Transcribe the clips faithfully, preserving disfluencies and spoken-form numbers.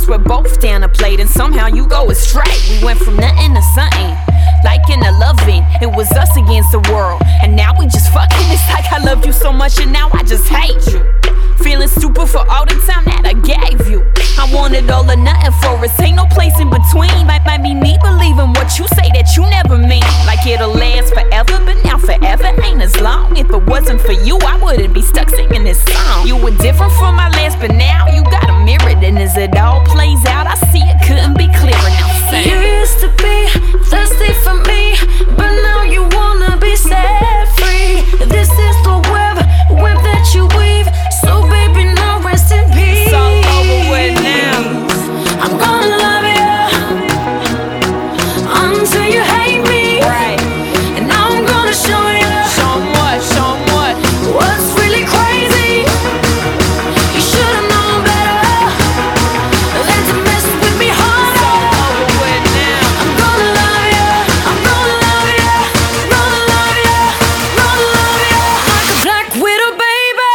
we're both down a plate, and somehow you go astray. We went from nothing to something, liking to loving. It was us against the world, and now we just fucking. It's like I loved you so much, and now I just hate you. Feeling stupid for all the time that I gave you. I wanted all or nothing for us, ain't no place in between. Might, might be me believing what you say that you never mean. Like it'll last forever, but now forever ain't as long. If it wasn't for you, I wouldn't be stuck singing this song. You were different from my last, but now you got a mirror. And as it all plays out, I see it couldn't be clearer. Now sing. You used to be thirsty for me, but now you wanna be set free. This is the web, web that you weave. So baby, now rest in peace. It's all over with now. I'm gonna love you until you hate me. Right. And now I'm gonna show you. Show 'em what, show 'em what. What's really crazy? You should've known better than to mess with me, honey. It's all over with now. I'm gonna love you, I'm gonna love you, gonna love you, gonna love you like a black widow, baby.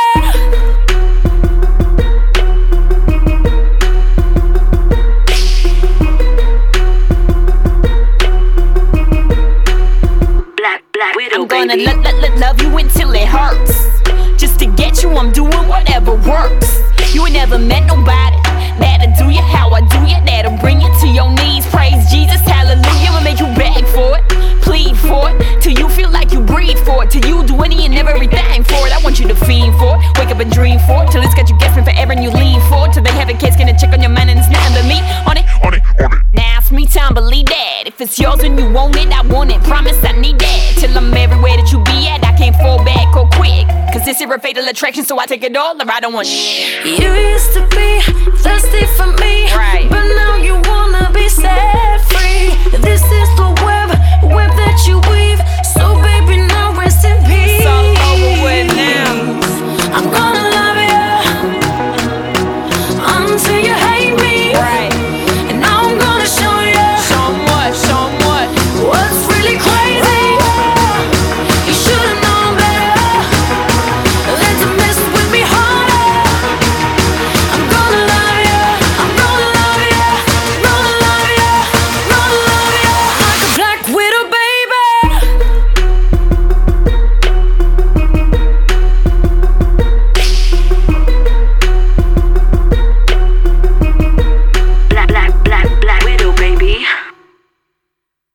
Black, black widow, I'm gonna baby. lo- lo- lo- love you until it hurts. Just to get you, I'm doing whatever works. You ain't never met nobody that'll do you how I do you, that'll bring you to your knees. Praise Jesus, hallelujah, and make you beg for it, plead for it, till you feel like you breathe for it, till you do any and everything for it. I want you to fiend for it, wake up and dream for it, till it's got you guessing forever and you lean for it, till they have a case, gonna check on your mind and it's nothing but me on it. On it, on it. Now it's me time, believe that. If it's yours and you want it, I want it. Promise I need that. Till I'm everywhere that you be at, I can't fall back or quick. Cause this is a fatal attraction, so I take it all or I don't want shit. You used to be thirsty for me, Right. but now you wanna be set free. This is the